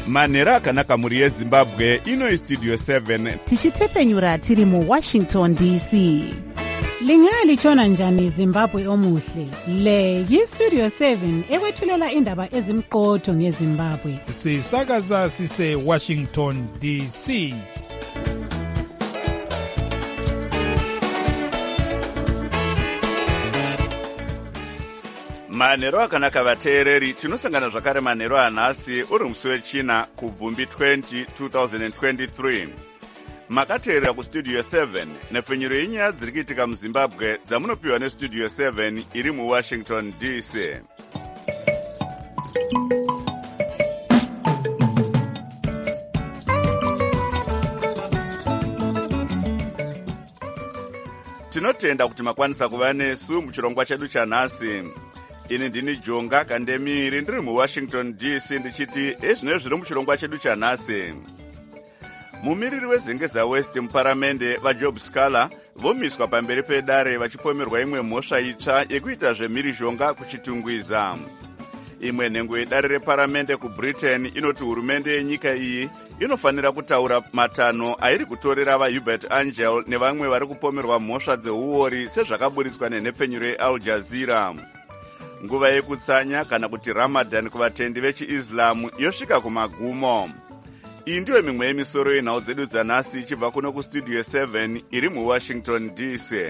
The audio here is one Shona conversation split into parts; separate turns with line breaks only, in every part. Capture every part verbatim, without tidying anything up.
manhero akanaka muri yezimbabwe. Ino istudio seven
tichitefenyura tiri mu Washington D C. Lingalitshona njani Zimbabwe omuhle? Le yistudio seven ekwethulela indaba ezimqotho ngeZimbabwe.
Sisakaza sise Washington D C.
manhero akanaka vateereri, tinosangana zvakare manhero anhasi uri musi wechina kubvumbi twenty twenty twenty-three. Makateerera kustudio seven nepfenyuro yenyaya dziri kuitika muZimbabwe dzamunopiwa nestudio seven iri muWashington D C. Tinotenda kuti makwanisa kuva nesu muchirongwa chedu chanhasi. Ini ndini Jonga Kandemiri ndiri muWashington D C ndichiti ezvino zviri muchirongwa chedu chanhasi. Mumiriri weZengeza West muparamende vaJob Scala vomiswa pamberi pedare vachipomerwa imwe mhosva itsva yekuita zvemhirizhonga kuchitungwiza. Imwe nhengo yedare reparamende kuBritain inoti hurumende yenyika iyi inofanira kutaura matanho airi kutorera vaHubert Angel nevamwe vari kupomerwa mhosva dzeuori sezvakaburitswa nenhepfenyuro yeAl Jazeera. Nguva yekutsanya kana kuti Ramadan kuvatendi vechiIslamu yosvika kumagumo. Iyi ndiyo mimwe yemisoro yenhau dzedu dzanhasi ichibva kuno kustudio seven iri muWashington D C.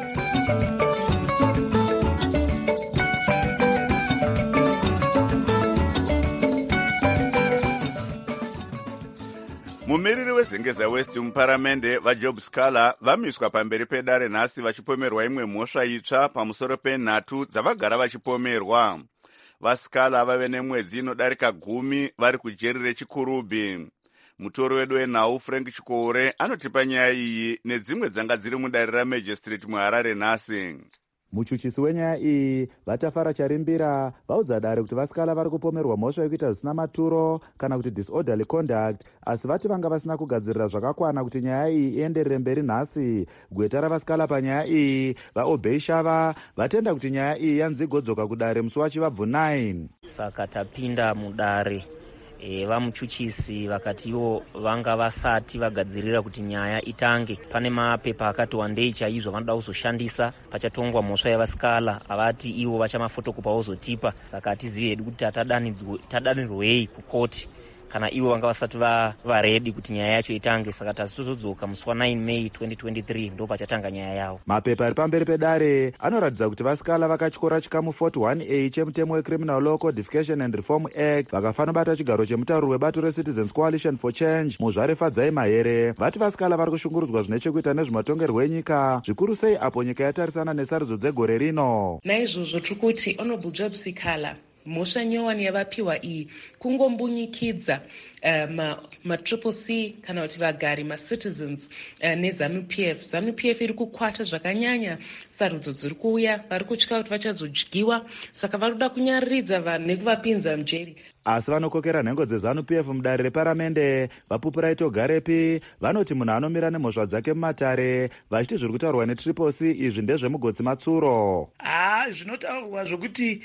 Mumiriri weZengeza West muparamende vaJob Scala vamiswa pamberi pedare nhasi vachipomerwa imwe mhosva itsva pamusoro penhatu dzavagara vachipomerwa. VaScala vave nemwedzi inodarika gumi vari kujeri rechikurubhi. Mutori wedu wenhau Frank Chikore anotipa nyaya iyi nedzimwe dzanga dziri mudare raMagistrate muHarare nhasi.
Muchuchisi wenyaya iyi vatafara charimbira vaudza dare kuti vaScala vari kupomerwa mhosva yekuita zvisina maturo kana kuti disorderly conduct, asi vati vanga vasina kugadzirira zvakakwana kuti nyaya iyi ienderere mberi nhasi. Gweta ravaScala panyaya iyi vaObey Shava vatenda kuti nyaya iyi yanzi igodzoka kudare musi wachivabvu nine.
Saka tapinda mudare E, vamuchuchisi vakati ivo vanga vasati vagadzirira kuti nyaya itange. Pane mapepa akati wandei chaizvo vanoda kuzoshandisa pachatongwa mhosva yavaScala. Avati ivo vachamafotokopa vozotipa. Saka hatizivi hedu kuti tadanirwei kukoti kana ivo vanga vasati varedi kuti nyaya yacho itange. Saka tasitozodzoka musi wa9 May twenty twenty-three ndo pachatanga nyaya yavo.
Mapepa ari pamberi pedare anoratidza kuti vaScala vakatyora chikamu forty-one A chemutemo weCriminal Law Codification and Reform Act vakafanobata chigaro chemutauro webato reCitizens Coalition for Change muzvare Fadzai Mahere. Vati vaScala vari kushungurudzwa zvine chekuita nezvematongerwo enyika, zvikuru sei apo nyika yatarisana nesarudzo dzegore rino.
Naizvozvo tikuti Honorable Job Scala mhosva nyowani yavapiwa iyi kungombunyikidza uh, ma, ma triple C kana kuti vagari maCitizens uh, neZANU P F. ZANU P F iri kukwata zvakanyanya sarudzo dziri kuuya, vari kutya kuti vachazodyiwa, saka vari kuda kunyariridza vanhu nekuvapinza mujeri.
Asi vanokokera nhengo dzeZANU P F mudare reparamende vaPupuraito Garepi vanoti munhu anomira nemhosva dzake mumatare vachiti zviri kutaurwa netriple C izvi ndezvemugotsi matsuro.
Ah, zvinotaurwa zvokuti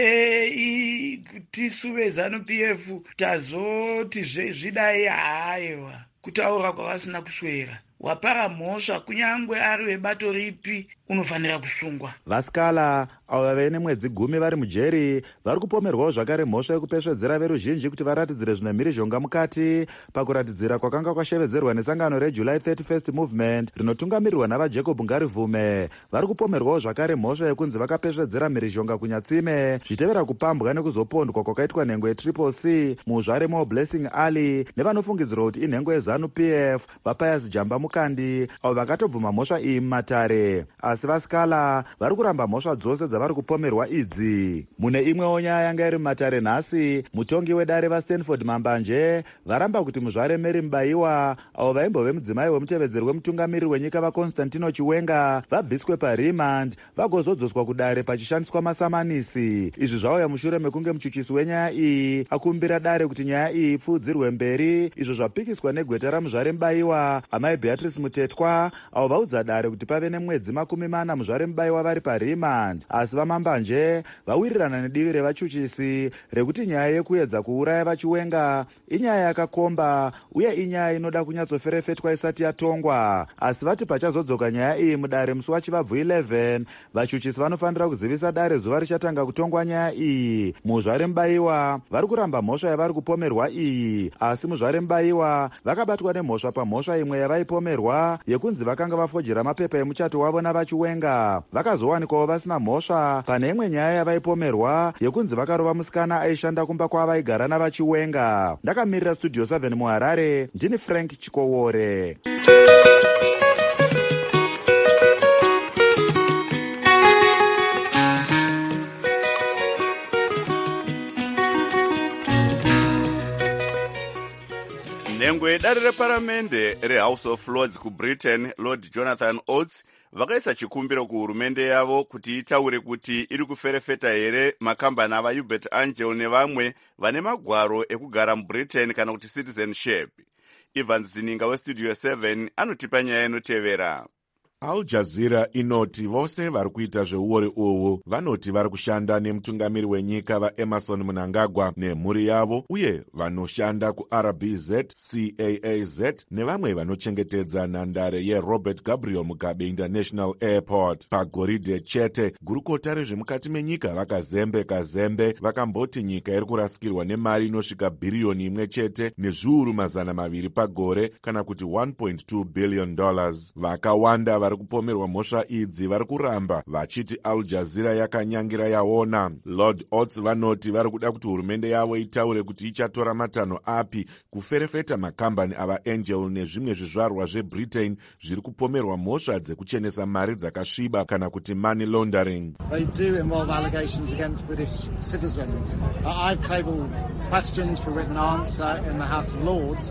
e tisu veZANU P F tazoti zvidai haiwa kutaura kwavasina kuswera. Wapara mhosva kunyangwe ari webato ripi unofanira kusungwa.
VaScala avo vave nemwedzi gumi vari mujeri vari kupomerwawo zvakare mhosva yekupesvedzera veruzhinji kuti varatidzire zvine mhirizhonga mukati pakuratidzira kwakanga kwashevedzerwa nesangano reJuly thirty-first Movement rinotungamirirwa navaJacob Ngarivume. Vari kupomerwawo zvakare mhosva yekunzi vakapesvedzera mhirizhonga kuNyatsime zvitevera kupambwa nekuzopondwa kwakaitwa nhengo yetriple C muzvare moBlessing Ali nevanofungidzirwa kuti inhengo yeZANU P F vaPius Jamba Mukandi avo vakatobvuma mhosva iyi mumatare. Asi vaScala vari kuramba mhosva dzose dzavari kupomerwa idzi. Mune imwewo nyaya yanga iri mumatare nhasi, mutongi wedare vaStanford Mambanje varamba kuti muzvare Mary Mubaiwa avo vaimbove mudzimai wemutevedzeri wemutungamiriri wenyika vaConstantino Chiwenga vabviswe paremand vagozodzoswa kudare pachishandiswa masamanisi. Izvi zvauya mushure mekunge muchuchisi wenyaya iyi akumbira dare kuti nyaya iyi ipfuudzirwe mberi, izvo zvapikiswa negweta ramuzvare Mubaiwa amai Beatrice Mutetwa avo vaudza dare kuti pave nemwedzi makumi makumi mana muzvare mubayiwa vari parimand, asi vamambanje vawirirana nedivi revachuchisi rekuti nyaya yekuedza kuuraya vachiwenga inyaya yakakomba uye inyaya inoda kunyatsoferefetwa isati yatongwa. Asi vati pachazodzoka nyaya iyi mudare musi wachivabvu eleven, vachuchisi vanofanira kuzivisa dare zuva richatanga kutongwa nyaya iyi. Muzvare mubayiwa vari kuramba mhosva yavari kupomerwa iyi, asi muzvare mubayiwa vakabatwa nemhosva pamhosva imwe yavaipomerwa yekunzi vakanga vafojera mapepa emuchato wavo navachiwenga. Vakazowanikwawo vasina mhosva pane imwe nyaya yavaipomerwa yekunzi vakarova musikana aishanda kumba kwavaigara navachiwenga. Ndakamirira studio seven muHarare, ndini Frank Chikowore.
Nhengo dare reparamende reHouse of Lords kuBritain, Lord Jonathan Oates, vakaisa chikumbiro kuhurumende yavo kuti itaure kuti iri kuferefeta here makambani ava Hubert Angel nevamwe vane magwaro ekugara muBritain kana kuti citizenship. Ivan Zininga westudio seven anotipa nyaya inotevera.
Al Jazeera inoti vose vari kuita zveuori uhu vanoti vari kushanda nemutungamiri wenyika vaEmerson Mnangagwa nemhuri yavo, uye vanoshanda kuR B Z, C A A Z nevamwe vanochengetedza nhandare yeRobert Gabriel Mugabe International Airport. Pagoridhe chete, gurukota rezvemukati menyika vakazembe kazembe vakamboti nyika iri kurasikirwa nemari inosvika bhiriyoni imwe chete nezviuru mazana maviri pagore, kana kuti one point two billion dollars. Vakawanda vari kupomerwa mhosva idzi vari kuramba vachiti Al Jazeera yakanyangira yaona. Lord Oates vanoti vari kuda kuti hurumende yavo itaure kuti ichatora matanho api kuferefeta makambani ava Angel nezvimwe zvizvarwa zveBritain zviri kupomerwa mhosva dzekuchenesa mari dzakasviba kana kuti money laundering.
They do involve allegations against British citizens. Uh, I've tabled questions for written answer in the House of Lords.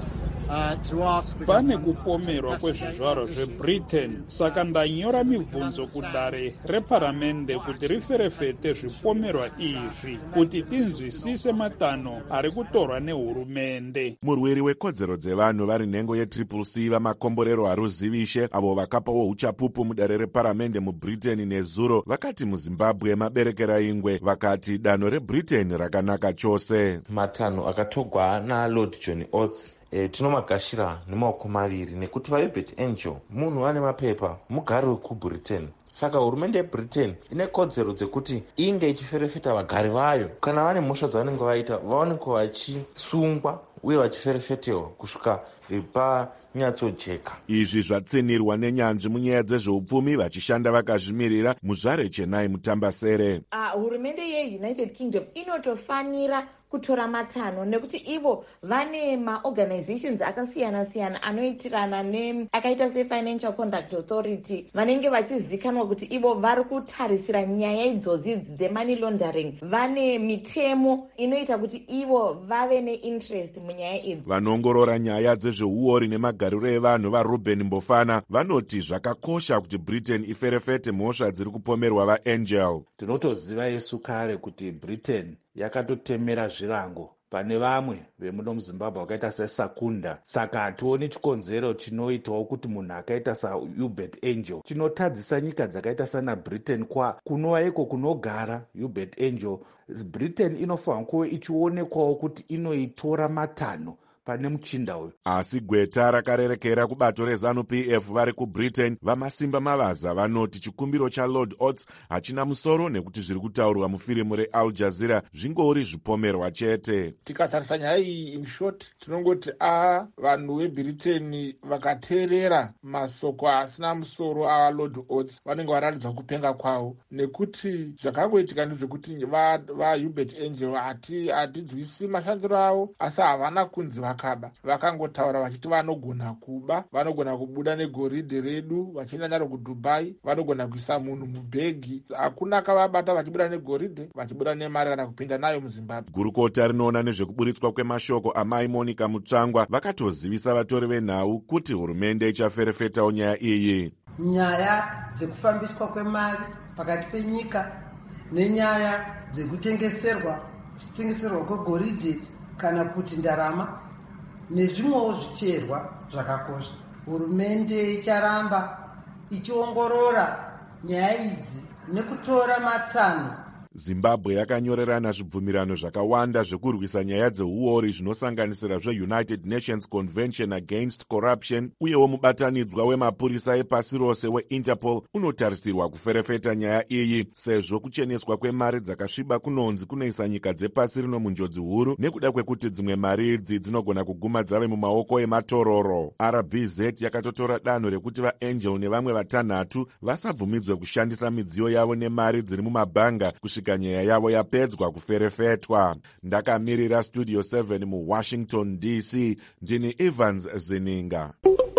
Pane kupomerwa kwezvizvarwa zveBritain, saka ndanyora mibvunzo kudare reparamende kuti riferefete zvipomerwa izvi kuti tinzwisise matanho ari kutorwa nehurumende.
Murwiri wekodzero dzevanhu vari nhengo yetriple C vamakomborero haruzivishe avo vakapawo uchapupu mudare reparamende muBritain nezuro vakati muZimbabwe maberekera ingwe, vakati danho reBritain rakanaka chose.
Matanho akatogwa naLord John Oates E, tinomagashira nemaoko maviri nekuti vaHubert Angel munhu ane mapepa, mugari wekuBritain. Saka hurumende yeBritain ine kodzero dzekuti inge ichiferefeta vagari vayo kana vane mhosva dzavanenge vaita vaonekwa vachisungwa uye vachiferefetewa kusvika panyatsojeka.
Izvi zvatsinirwa nenyanzvi munyaya dzezveupfumi vachishanda vakazvimirira muzvare Chenai Mutambasere.
Uh, hurumende yeUnited Kingdom inotofanira kutora matanho nekuti ivo vane maorganizations akasiyana-siyana anoitirana ne akaita seFinancial Conduct Authority vanenge vachizikanwa kuti ivo vari kutarisira nyaya idzodzi dzemoney laundering. Vane mitemo inoita kuti ivo vave neinterest munyaya idzi.
Vanoongorora nyaya dzezveuori nemagariro evanhu vaRuben Mbofana vanoti zvakakosha kuti Britain iferefete mhosva dziri kupomerwa vaAngel.
Tinotoziva yesu kare kuti Britain yakatotemera zvirango pane vamwe vemuno muZimbabwe wakaita seSakunda. Saka hationi chikonzero chinoitawo kuti munhu akaita saHubert Angel chinotadzisa nyika dzakaita sana Britain kwa kunova iko kunogara Hubert Angel. Britain inofanira kuve ichionekwawo kuti inoitora matanho pane muchinda uyu.
Asi gweta rakarerekera kubato reZanu-P F vari kuBritain vamasimba mavaza vanoti chikumbiro chaLord Oates hachina musoro nekuti zviri kutaurwa mufirimu reAl Jazeera zvingori zvipomerwa chete.
Tikatarisa nyaya iyi in short tinongoti a vanhu veBritain vakateerera masoko asina musoro aLord Oates vanenge varatidza kupenga kwavo, nekuti zvakangoitika ndezvekuti vaHubert Angel hatizwisi mashandiro avo asi havana kunzi vakaba. Vakangotaura vachiti vanogona kuba, vanogona kubuda negoridhe redu vachienda naro kuDubai, vanogona kuisa munhu mubhegi. Hakuna kavabata vachibuda negoridhe, vachibuda nemari kana kupinda nayo muZimbabwe.
Gurukota rinoona nezvekuburitswa kwemashoko amai Monica Mutsvangwa vakatozivisa vatori venhau kuti hurumende ichaferefetawo nyaya iyi.
Nyaya dzekufambiswa kwemari pakati penyika nenyaya dzekutengeserwa kutengeserwa kwegoridhe kana kuti ndarama nezvimwewo zvicherwa zvakakosha. Hurumende icharamba ichiongorora nyaya idzi nekutora matanho.
zimbabwe yakanyorerana zvibvumirano zvakawanda zvekurwisa nyaya dzeuori zvinosanganisira zveunited nations convention against corruption, uyewo mubatanidzwa wemapurisa epasi rose weinterpol unotarisirwa kuferefeta nyaya iyi sezvo kucheneswa kwemari dzakasviba kunonzi kunoisa nyika dzepasi rino munjodzi huru nekuda kwekuti dzimwe mari idzi dzinogona kuguma dzave mumaoko ematororo. R B Z yakatotora danho rekuti vaangel nevamwe vatanhatu vasabvumidzwe kushandisa midziyo yavo nemari dziri mumabhanga kusvika nyaya yavo yapedzwa kuferefetwa. Ndakamirira Studio seven muWashington D C, ndini Evans Zininga.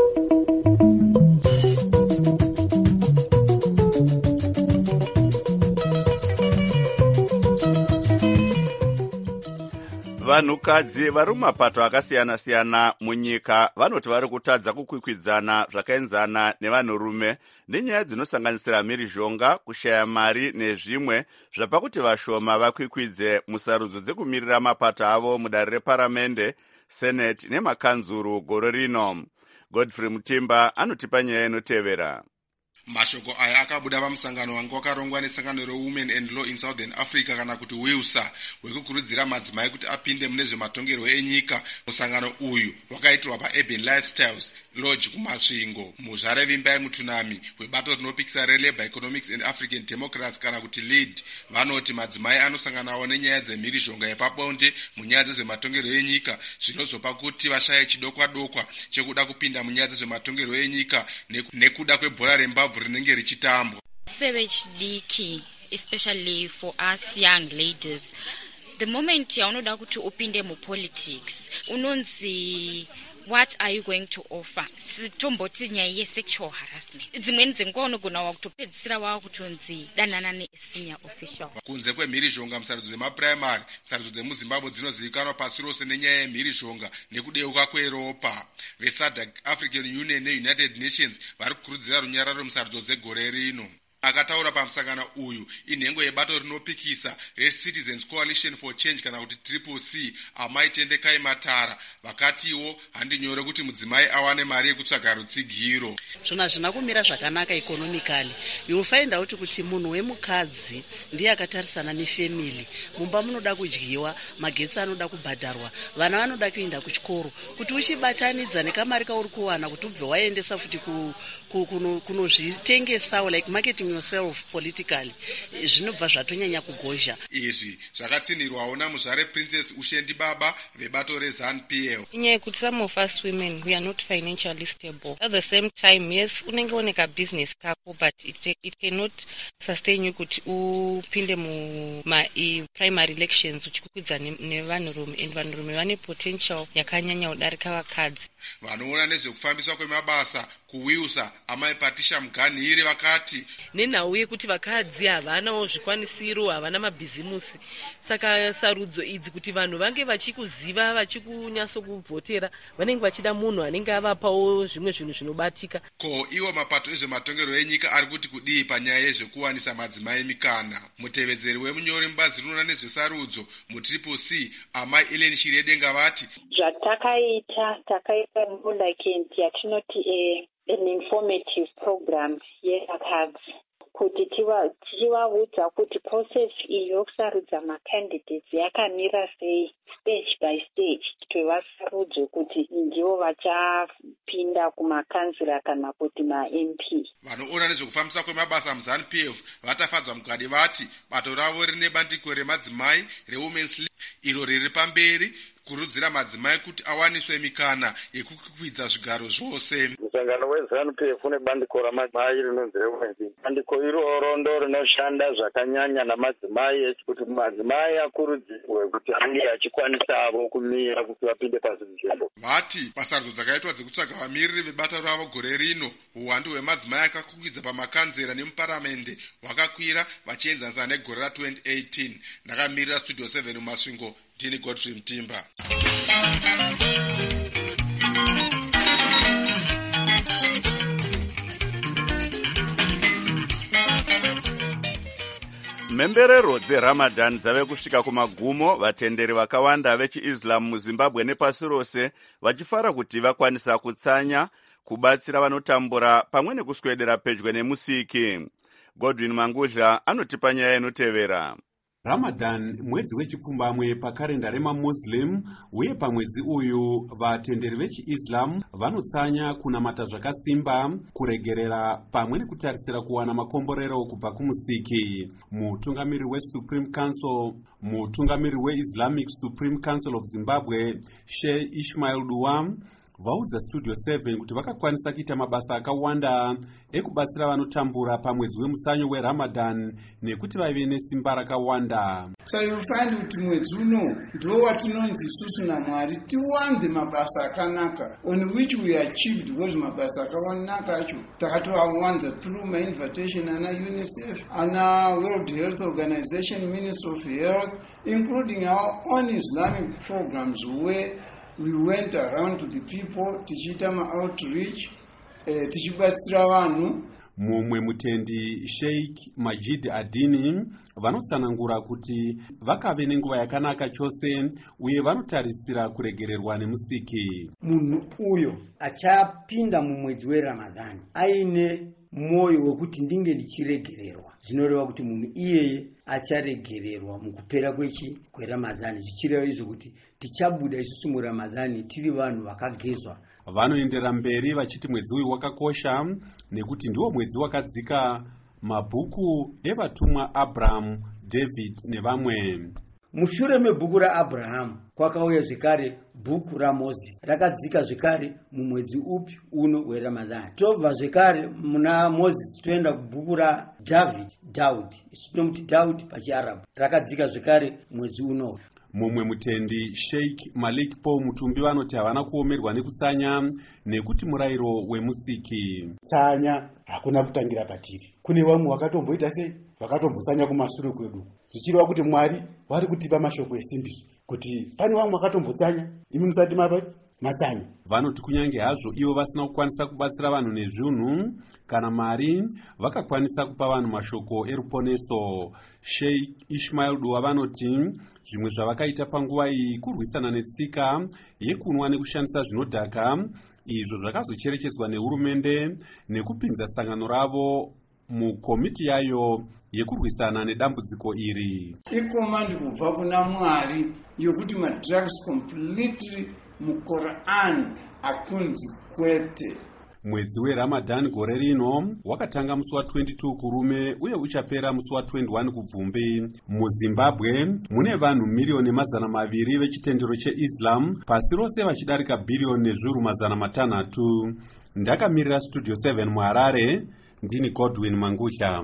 Vanhukadzi vari mumapato akasiyana-siyana munyika vanoti vari kutadza kukwikwidzana zvakaenzana nevanhurume nenyaya dzinosanganisira mhirizhonga, kushaya mari nezvimwe zvapa kuti vashoma vakwikwidze musarudzo dzekumirira mapato avo mudare reparamende, seneti nemakanzuru gore rino. Godfrey Mutimba anotipa nyaya inotevera.
Mashoko aya akabuda pamusangano wanga wakarongwa nesangano reWomen and Law in Southern Africa kana kuti WILSA wekukurudzira madzimai kuti apinde mune zvematongero enyika. Musangano uyu wakaitirwa paUrban Lifestyles Lodge kumasvingo. Muzvare Vimbai Mutunami webato rinopikisa reLabour Economics and African Democrats kana kuti LEAD vanoti madzimai anosanganawo nenyaya dzemhirizhonga yepabonde munyaya dzezvematongero enyika zvinozopa kuti vashaye chidokwa-dokwa chekuda kupinda munyaya dzezvematongero enyika nekuda kwebhora rembabvu rinenge richitambwa.
Sevechidiki, especially for us young ladies, the moment yaunoda kuti upinde mupolitics unonzi what are you going to offer? Sitomboti nyaya yesexual harassment. Dzimweni dzenguva unogona wakutopedzisira wava kutonzi danana nesenior official.
Kunze kwemhirizhonga musarudzo dzemapuraimari, sarudzo dzemuZimbabwe dzinozivikanwa pasi rose nenyaya yemhirizhonga nekudeuka kweropa. VeSADC, African Union neUnited Nations vari kukurudzira runyararo musarudzo dzegore rino. Akataura pamusangano uyu inhengo yebato rinopikisa reCitizens Coalition for Change kana kuti Triple C Amaitende Kaimatara vakatiwo handinyore kuti mudzimai awane mari yekutsvaga rutsigiro.
Zvona zvina kumira zvakanaka economically. You find out kuti munhu wemukadzi ndiye akatarisana nefamily. Mumba munoda kudyiwa, magetsi anoda kubhadharwa, vana vanoda kuenda kuchikoro. Kuti uchibatanidza nekamari kauri kuwana kuti ubve waendesa futi ku kunozvitengesawo like marketing yourself politically zvinobva zvatonyanya kugozha.
Izvi zvakatsinirwawo namuzvare Princess Ushendi Baba vebato reZANU P F.
Inyaya yekuti some of us women we are not financially stable. At the same time, yes, unenge oneka business kako but it, it cannot sustain you kuti upinde mu ma primary elections uchikukwidza nevanhurume and vanhurume vane potential yakanyanya kudarika vakadzi.
Vanoona nezvekufambiswa kwemabasa kuWILSA Amai Patricia Muganhire vakati
nenhau yekuti vakadzi havanawo zvikwanisiro, havana mabhizimusi. Saka sarudzo idzi kuti vanhu vange vachikuziva, vachikunyasokuvhotera, vanenge vachida munhu anenge avapawo zvimwe zvinhu zvinobatika.
Ko iwo mapato ezvematongero enyika ari kuti kudii panyaya yezvekuwanisa madzimai mikana. Mutevedzeri wemunyori mubazi rinoona nezvesarudzo muTriple C Amai Ellen Shiredenga vati
zvatakaita takaita mbundakenti yatinoti eh, an informative program yevakadzi kuti tichivaudza kuti process iyi yokusarudza macandidates yakamira sei stage by stage twevasarudze kuti ndivo vachapinda kumakanzira kana kuti ma-M P.
Vanoona nezvekufambisa kwemabasa muZANU P F vatafadzwa mukadi vati bato ravo rine bandiko remadzimai reWomen's League iro riri pamberi kurudzira madzimai kuti awaniswe mikana yekukwidza zvigaro zvose.
Musangano weZANU P F une bandiko ramadzimai rinonzi reWomen's League. Bandiko iroro ndo rinoshanda zvakanyanya namadzimai kuti madzimai akurudzirwe kuti ange achikwanisawo kumira kuti vapinde pazvinzvimbo.
Vati pasarudzo dzakaitwa dzekutsvaga vamiriri vebato ravo gore rino, uwandu hwemadzimai akakwidza pamakanzera nemuparamende hwakakwira vachienzanisa negore ra-twenty eighteen. Ndakamirira Studio seven mumasvingo, ndini Godfrey Mutimba.
Mhemberero dzeRamadan dzave kusvika kumagumo, vatenderi vakawanda vechiIslam muZimbabwe nepasi rose vachifara kuti vakwanisa kutsanya kubatsira vanotambura pamwe nekuswedera pedyo nemusiki. Godwin Mangudla anotipa nyaya inotevera.
Ramadan mwedzi wechipfumbamwe pakarenda remamuslim, uye pamwedzi uyu vatenderi vechiislam vanotsanya kunamata zvakasimba, kuregerera pamwe nekutarisira kuwana makomborero kubva kumusiki. Mutungamiri weSupreme Council mutungamiri weIslamic Supreme Council of Zimbabwe, Sheikh Ismail Dua, vaudza Studio seven kuti vakakwanisa kuita mabasa akawanda ekubatsira vanotambura pamwedzi wemusanyo weRamadan nekuti vaive nesimba rakawanda.
So you find kuti mwedzi uno ndo watinonzi isusu naMwari tiwanze mabasa akanaka on which we achieved was mabasa akanaka acho takatoawanza through my invitation ana UNICEF, ana World Health Organization, Ministry of Health, including our own Islamic programs where we went around to the people tichiita ma-outreach, eh, tichibatsira vanhu.
Mumwe mutendi Sheikh Majid Adini vanotsanangura kuti vakave nenguva yakanaka chose uye vanotarisira kuregererwa nemusiki.
Munhu uyo achapinda mumwedzi weRamadhani aine moyo wekuti ndinge ndichiregererwa, zvinoreva kuti munhu iyeye acharegererwa mukupera kwechi kweRamadhani, zvichireva izvo kuti tichabuda isusu muRamadhani tiri vanhu vakagezwa.
Vanoendera mberi vachiti mwedzi uyu wakakosha nekuti ndiwo mwedzi wakadzika mabhuku evatumwa Abraham, David nevamwe.
Mushure mebhuku raAbraham kwakauya zvekare bhuku raMozisi, rakadzika zvekare mumwedzi upi uno weRamadhani. Tobva zvekare muna Mozisi toenda kubhuku raDavid, Daudi, tinomuti Daudi pachiArabhu, rakadzika zvekare mwedzi uno.
Mumwe mutendi Sheikh Malik Paul Mutumbi vanoti havana kuomerwa nekutsanya nekuti murayiro wemusiki.
Tsanya hakuna kutangira patiri. Kune vamwe vakatomboita sei vakatombotsanya kumashure kwedu, zvichireva kuti Mwari vari kutipa mashoko esimbiso kuti pane vamwe vakatombotsanya imi musati matsanya.
Vanoti kunyange hazvo ivo vasina kukwanisa kubatsira vanhu nezvinhu kana mari, vakakwanisa kupa vanhu mashoko eruponeso. Sheikh Ismail Dua vanoti zvimwe zvavakaita panguva iyi kurwisana netsika yekunwa nekushandisa zvinodhaka, izvo zvakazocherechedzwa nehurumende nekupinza sangano ravo mukomiti yayo yekurwisana nedambudziko iri.
Ikomandi kubva kuna Mwari yokuti madrugs completely muQuran akunzi kwete.
Mwedzi weRamadan gore rino wakatanga musi wa22 kurume uye uchapera musi wa21 kubvumbi. MuZimbabwe mune vanhu milioni mazana maviri vechitendero cheIslam, pasi rose vachidarika bhiriyoni nezviuru mazana matanhatu. Ndakamirira Studio seven muHarare, ndini Godwin Mangudla.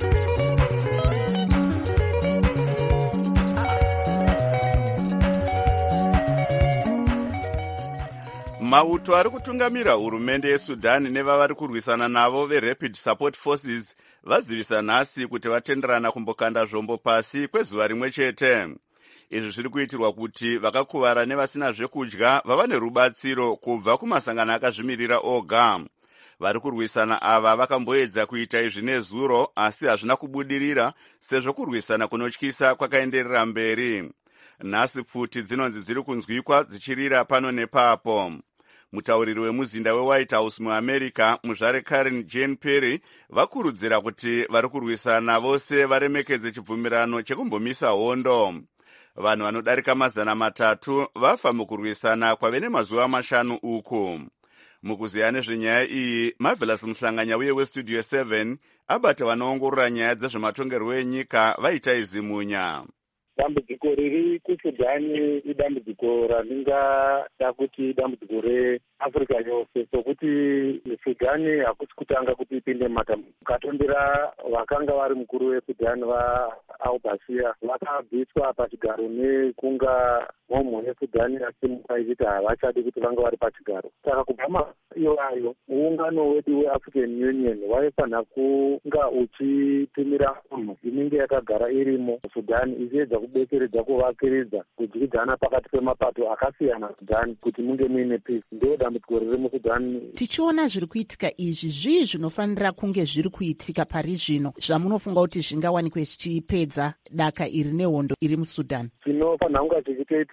Mauto ari kutungamira hurumende yeSudani nevavari kurwisana navo veRapid Support Forces vazivisa nhasi kuti vatenderana kumbokanda zvombo pasi kwezuva rimwe chete. Izvi zviri kuitirwa kuti vakakuvara nevasina zvekudya vava nerubatsiro kubva kumasangano akazvimirira oga. Vari kurwisana ava vakamboedza kuita izvi nezuro, asi hazvina kubudirira sezvo kurwisana kunotyisa kwakaenderera mberi. Nhasi pfuti dzinonzi dziri kunzwikwa dzichirira pano nepapo. Mutauriri wemuzinda weWhite House muAmerica, muzvare Karen Jean Perry, vakurudzira kuti vari kurwisana vose varemekedze chibvumirano chekumbomisa hondo. Vanhu vanodarika mazana matatu vafa mukurwisana kwave nemazuva mashanu uku. Mukuziya nezvenyaya iyi, Marvelous Muhlanganya uye weStudio seven abata vanoongorora nyaya dzezvematongerwo enyika vaita izimunya.
Dambudziko riri kuSudani idambudziko raringada kuti dambudziko reAfrica yose, sokuti Sudani hakusi kutanga kuti ipinde matambudziko. Katondera vakanga vari mukuru weSudani vaAl-Bashir vakabviswa pachigaro nekunga mhomho yeSudani yasimuka ichiti havachadi kuti vanga vari pachigaro. Saka kubva maivayo muungano wedu weAfrican Union waifanira kunga uchitumira munhu inenge yakagara irimo muSudani ichiedza kubetseredza kuvakiridza kudyidzana pakati pemapato akasiyana Sudani kuti munge muine peace. Ndo dambudziko riri muSudani.
Tichiona zviri kuitika izvi, zvii zvinofanira kunge zviri kuitika pari zvino zvamunofunga kuti zvingawanikwe zvichipedza daka iri nehondo iri muSudani?
Chinofanira kunge chichitoitika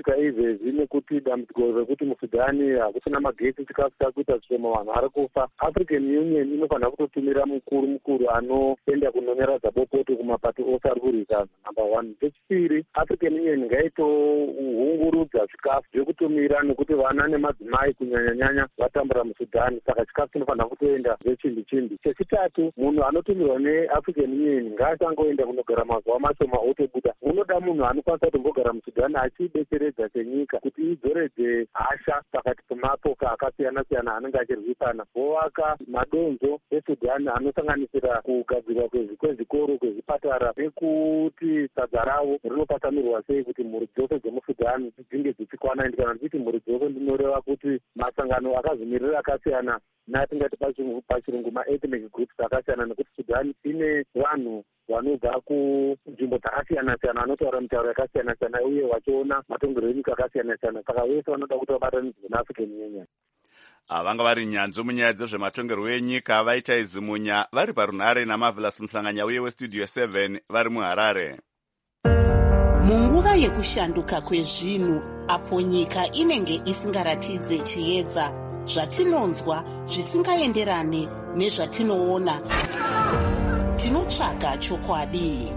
kusvika izvezvi nekuti dambudziko rekuti musudhani hakusina magetsi chikafu chakuita zvishoma vanhu vari kufa, African Union inofanira kutotumira mukuru mukuru anoenda kunonyaradza bopoto kumapato ose ari kurwisa number one. Chechipiri, African Union ngaitohungurudza zvikafu zvekutumira nekuti vana nemadzimai kunyanya-nyanya vatambura musudhani, saka chikafu chinofanira kutoenda zvechimbi chimbi. Chechitatu, munhu anotumirwa neAfrican Union ngaasangoenda kunogara mazuva mashoma otobuda. Unoda munhu anokwanisa kutombogara musudhani achidetseredza senyika kuti idzoredze hasha pakati pemapoka akasiyana-siyana anenge achirwisana, vovaka madonzo esudhani anosanganisira kugadzirwa kwezvikoro, kwezvipatara, nekuti sadza ravo rinopatsamirwa sei kuti mhuri dzose dzemusudhani dzinge dzichikwana. Kana ndichiti mhuri dzose ndinoreva kuti masangano akazvimirira akasiyana natingati pachirungu maethnic groups akasiyana, nekuti Sudhani ine vanhu vanobva kunzvimbo dzakasiyana-siyana vanotaura mitauro yakasiyana-siyana uye vachiona matongero enyika akasiyana-siyana, saka vese vanoda kuti vabatanidzwe neAfrican Union.
Vanga vari nyanzvi munyaya dzezvematongerwo enyika vaita izimunya vari parunhare naMarvelous Muhlanganya uye westudio seven vari muHarare.
Munguva yekushanduka kwezvinhu apo nyika inenge isingaratidze chiedza, zvatinonzwa zvisingaenderane nezvatinoona, tinotsvaga chokwadi.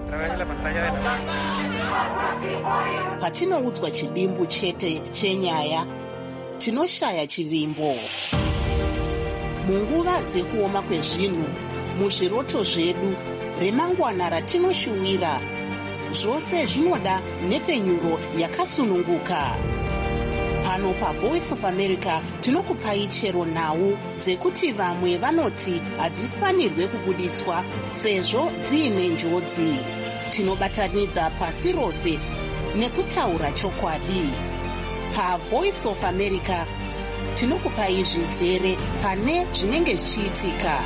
Patinoudzwa chidimbu chete chenyaya, tinoshaya chivimbo. Munguva dzekuoma kwezvinhu, muzviroto zvedu, remangwana ratinoshuwira, zvose zvinoda nhepfenyuro yakasununguka. Pano paVoice of America tinokupai chero nhau dzekuti vamwe vanoti hadzifanirwe kubuditswa sezvo dziine njodzi. Tinobatanidza pasi rose nekutaura chokwadi. PaVoice of America tinokupai zvizere pane zvinenge zvichiitika.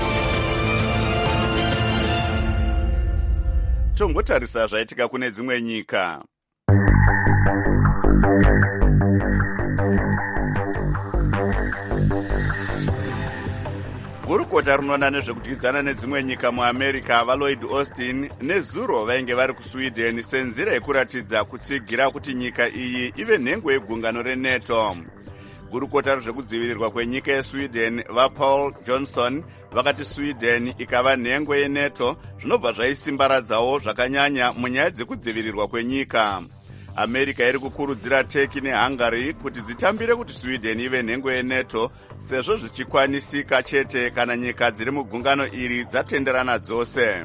Tombotarisa zvaitika kune dzimwe nyika. Gurukota rinoona nezvekudyidzana nedzimwe nyika muAmerica vaLloyd Austin nezuro vainge vari kuSweden senzira yekuratidza kutsigira kuti nyika iyi ive nhengo yegungano reNATO. Gurukota rezvekudzivirirwa kwenyika yeSweden vaPaul Johnson vakati Sweden ikava nhengo yeNATO zvinobva zvaisimbaradzawo zvakanyanya munyaya dzekudzivirirwa kwenyika. America iri kukurudzira Turkey neHungary kuti dzitambire kuti Sweden ive nhengo yeNATO sezvo zvichikwanisika chete kana nyika dziri mugungano iri dzatenderana dzose.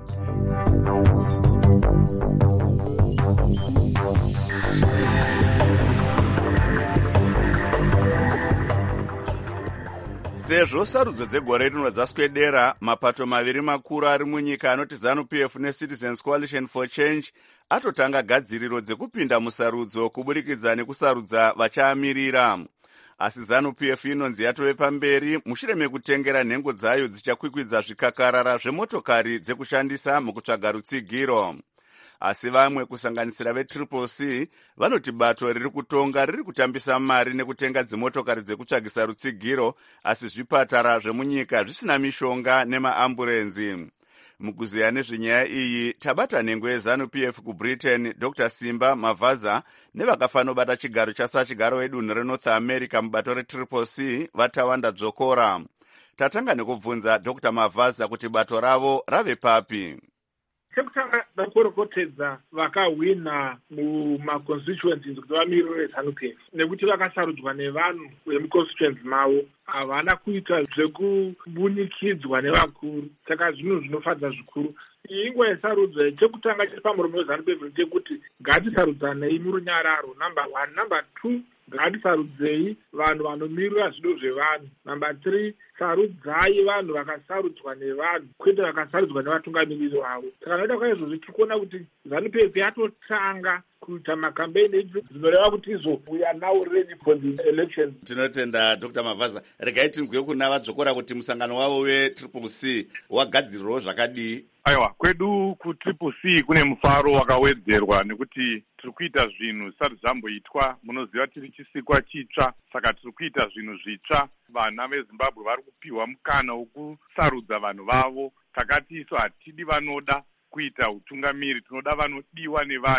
Sezvo sarudzo dzegore rino dzaswedera, mapato maviri makuru ari munyika anoti ZANU-P F neCitizens Coalition for Change atotanga gadziriro dzekupinda musarudzo kuburikidza nekusarudza vachiamirira. Asi ZANU-P F inonzi yatove pamberi mushure mekutengera nhengo dzayo dzichakwikwidza zvikakarara zvemotokari dzekushandisa mukutsvaga rutsigiro. Asi vamwe kusanganisira veTriple C vanoti bato riri kutonga riri kutambisa mari nekutenga dzimotokari dzekutsvagisa rutsigiro, asi zvipatara zvemunyika zvisina mishonga nemaamburenzi. Mukuziya nezvenyaya iyi tabata nhengo yeZANU-P F kuBritain Doctor Simba Mavaza nevakafanobata chigaro chasachigaro wedunhu reNorth America mubato reTriple C vatawanda dzokora. Tatanga nekubvunza Doctor Mavaza kuti bato ravo rave papi.
Chekutanga vakorokotedza vakahwina mumaconstituencies kuti vamirire ZANU-P F nekuti vakasarudzwa nevanhu vemuconstituency mavo havana kuita zvekubunikidzwa nevakuru, saka zvinhu zvinofadza zvikuru. Iyi inguva yesarudzo chekutanga chiri pamuromo weZANU-P F ndechekuti ngatisarudzanei murunyararo, number one. Number two, ngatisarudzei vanhu vanomirira zvido zvevanhu. Number three, sarudzai vanhu vakasarudzwa nevanhu kwete vakasarudzwa nevatungamiriri vavo. Saka noita kwaizvozvi tiri kuona kuti ZANU-P F yatotanga kuita makampeini edzo dzinoreva kuti izvo we are now ready for the elections.
Tinotenda Doctor Mavaza. Regai tinzwe kuna vadzokora kuti musangano wavo weTriple C wagadzirirawo zvakadii.
Aiwa, kwedu kuTriple C kune mufaro wakawedzerwa nekuti tiri kuita zvinhu zvisati zvamboitwa. Munoziva tiri chisikwa chitsva, saka tiri kuita zvinhu zvitsva. Vana veZimbabwe vari kupiwa mukana wokusarudza vanhu vavo. Takati isu hatidi vanoda kuita utungamiri, tinoda vanodiwa nevanhu.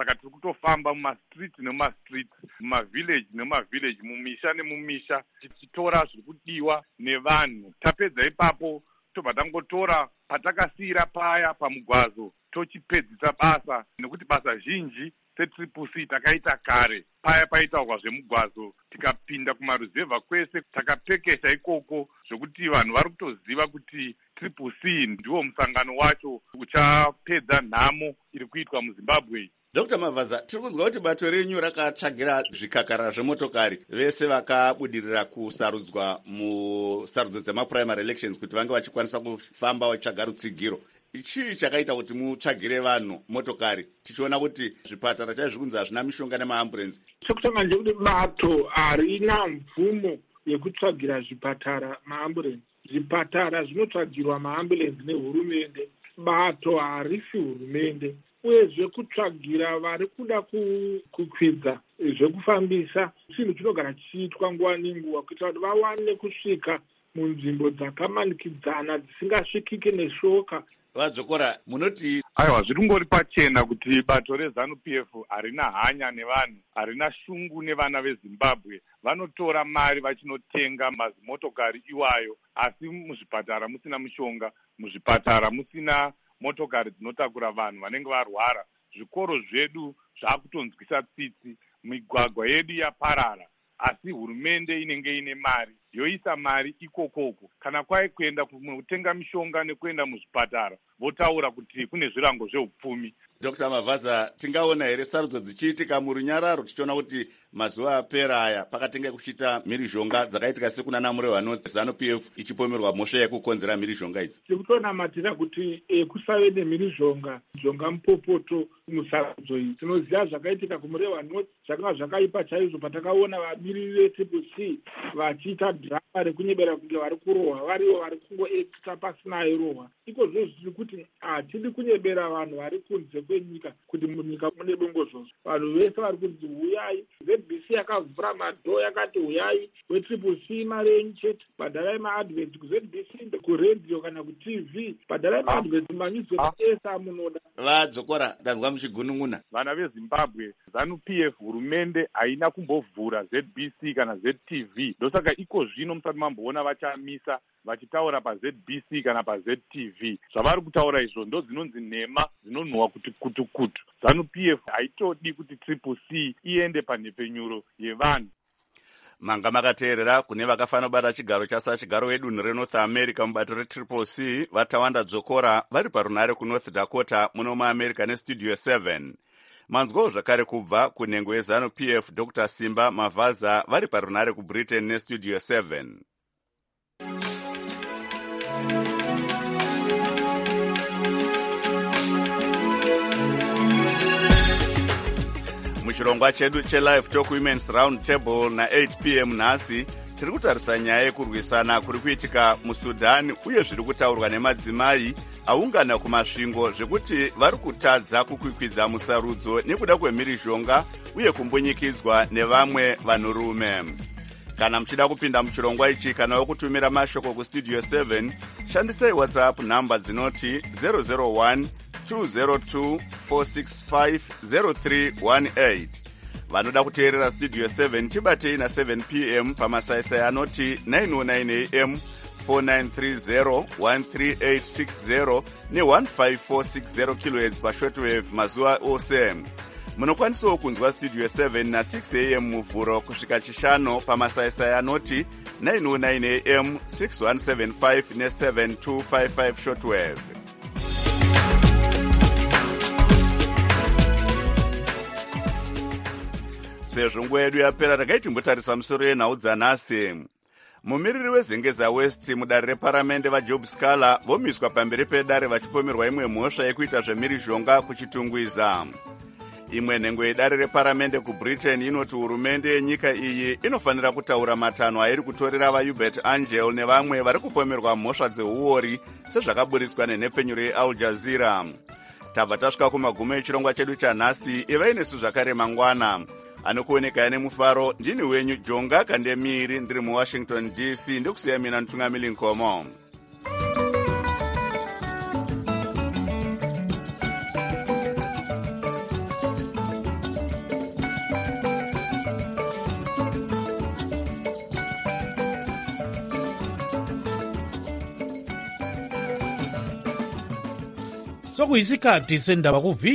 saka tiri kutofamba mumastreet nemumastreet, mumavhillaji nemumavhillaji, mumisha nemumisha, tichitora zviri kudiwa nevanhu. Tapedza ipapo tobva tangotora patakasiyira paya pamugwazo tochipedzisa basa, nekuti basa zhinji setriple C takaita kare paya paitaurwa zvemugwazo, tikapinda kumaruzevha kwese takapekesha ikoko zvokuti vanhu vari kutoziva kuti triple C ndiwo musangano wacho uchapedza nhamo iri kuitwa muZimbabwe.
Doctor Mavhaza, tiri kunzwa kuti bato renyu rakatsvagira zvikakara zvemotokari vese vakabudirira kusarudzwa musarudzo dzemaprimary elections kuti vange vachikwanisa kufamba vachitsvaga rutsigiro. Chii chakaita kuti mutsvagire vanhu motokari tichiona kuti zvipatara chaizvo kunzi hazvina mishonga nemaamburenzi?
Chekutanga ndekuti bato harina mvumo yekutsvagira zvipatara maamburenzi. Zvipatara zvinotsvagirwa maamburenzi nehurumende. Bato harisi hurumende. Uyezve kutsvagira vari kuda kukwidza zvekufambisa chinhu chinogara chichiitwa nguva nenguva kuitira kuti vawane kusvika munzvimbo dzakamanikidzana dzisingasvikike neshoka.
Vadzokora, munoti
aiwa zviri kungori pachena kuti bato reZANU P F harina hanya nevanhu, harina shungu nevana veZimbabwe. Vanotora mari vachinotenga mazimotokari iwayo, asi muzvipatara musina mishonga, muzvipatara musina motokari dzinotakura vanhu vanenge varwara. Zvikoro zvedu zvakutonzwisa tsitsi, migwagwa yedu yaparara, asi hurumende inenge ine mari yoisa mari ikokoko. Kana kwai kuenda kutenga mishonga nekuenda muzvipatara votaura kuti kune zvirango zveupfumi.
Doctor Mavhaza, tingaona here sarudzo dzichiitika murunyararo tichiona kuti mazuva apera aya pakatenge kuchita mhirizhonga dzakaitika sekuna Namurehwa ZANU P F ichipomerwa mhosva yekukonzera mhirizhonga idzi?
Tiri kutonamatira kuti kusave nemhirizhonga, zhonga mupopoto musarudzo iyi. Tinoziva zvakaitika kuMurehwa North, zvakanga zvakaipa chaizvo patakaona vamiriri vetriple C vachiita dhirama rekunyebera kunge vari kurohwa, varivo vari kungoekita pasina airohwa. Iko zvozvo zviri kuti hatidi kunyebera vanhu vari kunze kwenyika kuti munyika mune bongozozo. Vanhu vese vari kunzi huyai. Z B C yakavhura madho yakati huyai, wetriple C mari yenyu chete, bhadharai maadvert ku Z B C, kuredhiyo kana kuT V, bhadharai maadvert manyudziro ese amunoda.
Vadzokora, ndanzwa muchigunun'una.
Vana veZimbabwe, ZANU P F, hurumende haina kumbovhura Z B C kana Z T V. Ndosaka iko zvino musati mamboona vachamisa vachitaura paZ B C kana paZ T V. Zvavari kutaura izvo ndo dzinonzi nhema dzinonhuhwa kuti kutu kutu. ZANU P F haitodi kuti triple C iende panhepenyuro yevanhu.
Manga makateerera kune vakafanira kubata chigaro chasa chigaro wedunhu reNorth America mubato retriple C vatawanda dzokora vari parunare kuNorth Dakota muno muAmerica nestudio seven. Manzwawo zvakare kubva kunhengo yeZANU P F Doctor Simba Mavhaza vari parunare kuBritain nestudio seven. Muchirongwa chedu chelive talk women's round table na eight p m nhasi tiri kutarisa nyaya yekurwisana kuri kuitika muSudan uye zviri kutaurwa nemadzimai aungana kumasvingo zvekuti vari kutadza kukwikwidza musarudzo nekuda kwemhirizhonga uye kumbunyikidzwa nevamwe vanhurume. Kana muchida kupinda muchirongwa ichi kana wokutumira mashoko kustudio seven, shandisai WhatsApp namba dzinoti zero zero one two zero two four six five zero three one eight. Vanoda kuteerera studio seven tibatei na seven p m pamasaisai anoti nine oh nine a m four nine three zero one three eight six zero ne one five four six zero kilohertz pashortwave mazuva ose. Munokwanisawo kunzwa studio seven na six a m muvhuro kusvika chishano pamasaisai anoti nine oh nine a m six one seven five ne seven two five five shortwave. Sezvo nguva yedu yapera takaiti mbotarisa musoro yenhau dzanhasi. Mumiriri weZengeza West mudare reparamende vaJob Scala vomiswa pamberi pedare vachipomerwa imwe mhosva yekuita zvemhirizhonga kuchitungwiza. Imwe nhengo yedare reparamende kuBritain inoti hurumende yenyika iyi inofanira kutaura matanho airi kutorera vaHubert Angel nevamwe vari kupomerwa mhosva dzeuori sezvakaburitswa nenhepfenyuro yeAl Jazeera. Tabva tasvika kumagumo echirongwa chedu chanhasi. Ivai nesu zvakare mangwana. Anokuoneka nemufaro ndini wenyu Jonga Kandemiri ndiri muWashington D C ndikusiya mina Ntungamili Nkomo.
sokuyisikhathi sendaba ku